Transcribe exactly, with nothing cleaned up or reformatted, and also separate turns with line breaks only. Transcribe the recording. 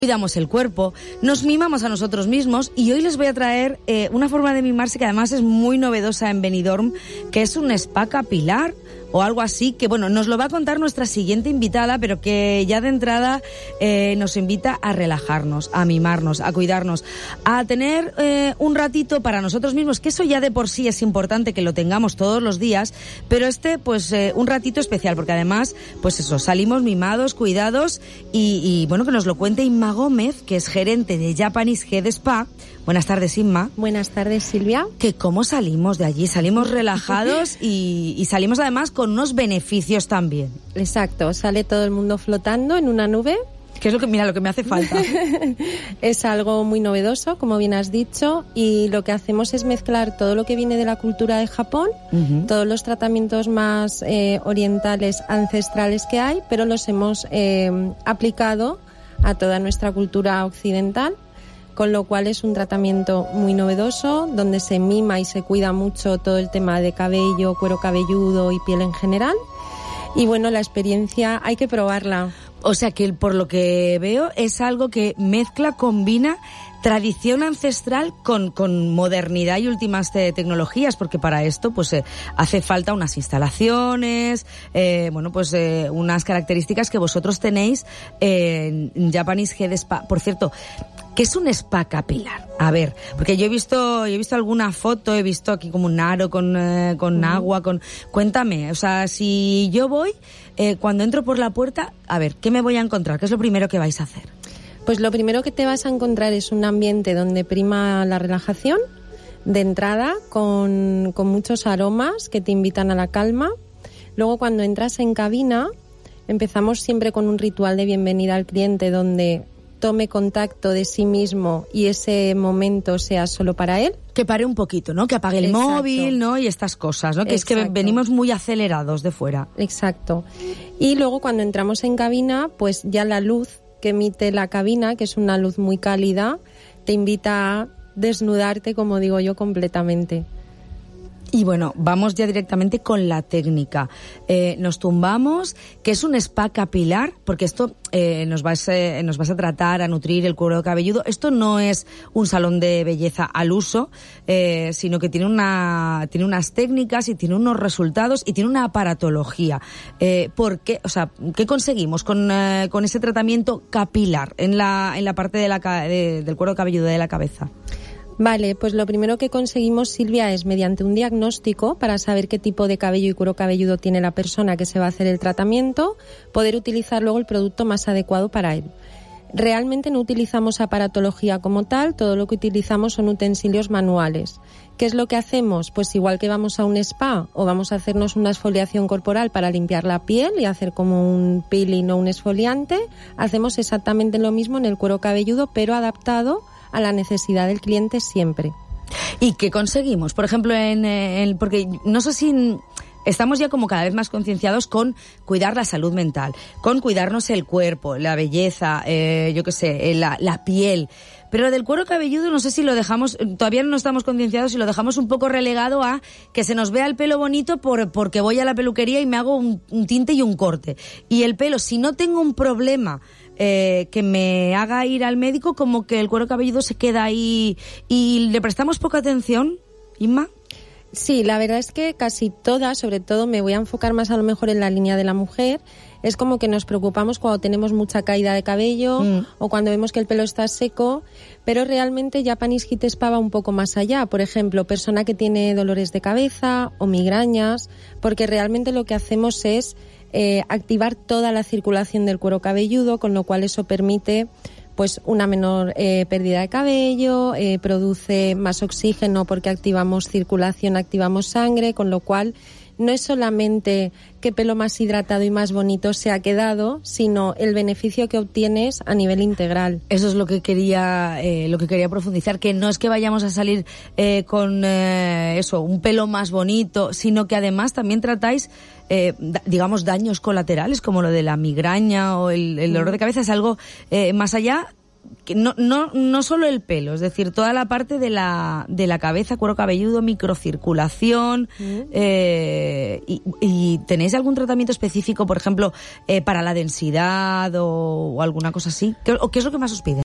Cuidamos el cuerpo, nos mimamos a nosotros mismos y hoy les voy a traer eh, una forma de mimarse que además es muy novedosa en Benidorm, que es un spa capilar o algo así, que bueno, nos lo va a contar nuestra siguiente invitada, pero que ya de entrada eh, nos invita a relajarnos, a mimarnos, a cuidarnos, a tener eh, un ratito para nosotros mismos, que eso ya de por sí es importante que lo tengamos todos los días, pero este pues eh, un ratito especial, porque además pues eso, salimos mimados, cuidados y, y bueno, que nos lo cuente Inma Gómez, que es gerente de Japanese Head Spa. Buenas tardes, Inma.
Buenas tardes, Silvia.
Que cómo salimos de allí, salimos relajados y, y salimos además con unos beneficios también.
Exacto, sale todo el mundo flotando en una nube.
Que es lo que, mira, lo que me hace falta.
Es algo muy novedoso, como bien has dicho, y lo que hacemos es mezclar todo lo que viene de la cultura de Japón, uh-huh. todos los tratamientos más eh, orientales, ancestrales que hay, pero los hemos eh, aplicado a toda nuestra cultura occidental, con lo cual es un tratamiento muy novedoso, donde se mima y se cuida mucho todo el tema de cabello, cuero cabelludo y piel en general. Y bueno, la experiencia hay que probarla.
O sea que por lo que veo es algo que mezcla, combina tradición ancestral con, con modernidad y últimas te- tecnologías, porque para esto pues eh, hace falta unas instalaciones, eh, bueno pues eh, unas características que vosotros tenéis en Japanese Head Spa. Por cierto, ¿qué es un spa capilar? A ver, porque yo he visto, yo he visto alguna foto, he visto aquí como un aro con, eh, con mm. agua, con. Cuéntame, o sea, si yo voy, eh, cuando entro por la puerta, a ver, ¿qué me voy a encontrar? ¿Qué es lo primero que vais a hacer?
Pues lo primero que te vas a encontrar es un ambiente donde prima la relajación, de entrada, con, con muchos aromas que te invitan a la calma. Luego, cuando entras en cabina, empezamos siempre con un ritual de bienvenida al cliente donde tome contacto de sí mismo y ese momento sea solo para él.
Que pare un poquito, ¿no? Que apague el Exacto. móvil, ¿no? Y estas cosas, ¿no? Que Exacto. es que venimos muy acelerados de fuera.
Exacto. Y luego, cuando entramos en cabina, pues ya la luz que emite la cabina, que es una luz muy cálida, te invita a desnudarte, como digo yo, completamente.
Y bueno, vamos ya directamente con la técnica. Eh, nos tumbamos, que es un spa capilar, porque esto eh, nos vas eh, nos vas a tratar, a nutrir el cuero cabelludo. Esto no es un salón de belleza al uso, eh, sino que tiene una tiene unas técnicas y tiene unos resultados y tiene una aparatología. Eh, ¿Por qué? O sea, ¿qué conseguimos con eh, con ese tratamiento capilar en la en la parte de la de, del cuero cabelludo de la cabeza?
Vale, pues lo primero que conseguimos, Silvia, es mediante un diagnóstico para saber qué tipo de cabello y cuero cabelludo tiene la persona que se va a hacer el tratamiento, poder utilizar luego el producto más adecuado para él. Realmente no utilizamos aparatología como tal, todo lo que utilizamos son utensilios manuales. ¿Qué es lo que hacemos? Pues igual que vamos a un spa o vamos a hacernos una exfoliación corporal para limpiar la piel y hacer como un peeling o un exfoliante, hacemos exactamente lo mismo en el cuero cabelludo, pero adaptado a la necesidad del cliente siempre.
¿Y qué conseguimos? Por ejemplo, en el, porque no sé si estamos ya como cada vez más concienciados con cuidar la salud mental, con cuidarnos el cuerpo, la belleza, eh, yo qué sé, la, la piel. Pero del cuero cabelludo no sé si lo dejamos, todavía no estamos concienciados y lo dejamos un poco relegado a que se nos vea el pelo bonito por, porque voy a la peluquería y me hago un, un tinte y un corte. Y el pelo, si no tengo un problema Eh, que me haga ir al médico, como que el cuero cabelludo se queda ahí y le prestamos poca atención, Inma.
Sí, la verdad es que casi todas, sobre todo me voy a enfocar más a lo mejor en la línea de la mujer, es como que nos preocupamos cuando tenemos mucha caída de cabello mm. o cuando vemos que el pelo está seco, pero realmente Japanese Head Spa va un poco más allá. Por ejemplo, persona que tiene dolores de cabeza o migrañas, porque realmente lo que hacemos es Eh, activar toda la circulación del cuero cabelludo, con lo cual eso permite pues una menor eh, pérdida de cabello, eh, produce más oxígeno porque activamos circulación, activamos sangre, con lo cual no es solamente qué pelo más hidratado y más bonito se ha quedado, sino el beneficio que obtienes a nivel integral.
Eso es lo que quería eh, lo que quería profundizar, que no es que vayamos a salir eh, con eh, eso, un pelo más bonito, sino que además también tratáis eh, da, digamos daños colaterales como lo de la migraña o el, el dolor de cabeza. Es algo eh, más allá que no, no, no solo el pelo, es decir, toda la parte de la, de la cabeza, cuero cabelludo, microcirculación, mm. eh, y, y ¿tenéis algún tratamiento específico, por ejemplo, eh, para la densidad o, o alguna cosa así? ¿Qué, o qué es lo que más os piden?